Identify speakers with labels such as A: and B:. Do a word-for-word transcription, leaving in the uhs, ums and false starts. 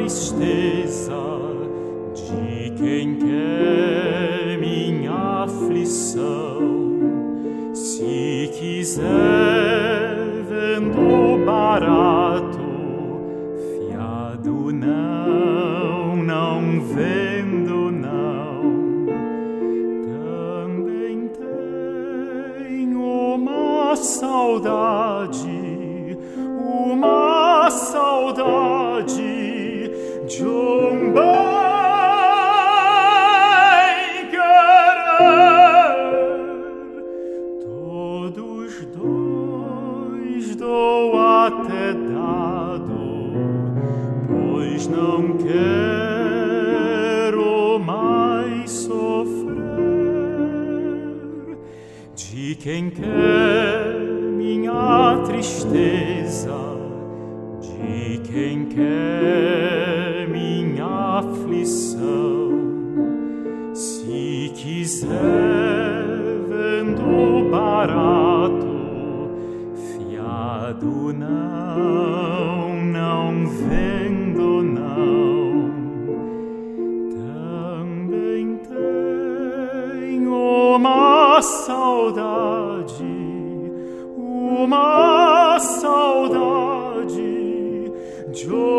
A: tristeza de quem quer minha aflição. Se quiser vendo barato, fiado não, não vendo não. Também tenho uma saudade, uma saudade de um bem querer. Todos dois dou até dado, pois não quero mais sofrer. De quem quer minha tristeza, de quem quer minha aflição. Se quiser vendo barato, fiado não, não vendo não. Também tenho uma saudade, uma saudade de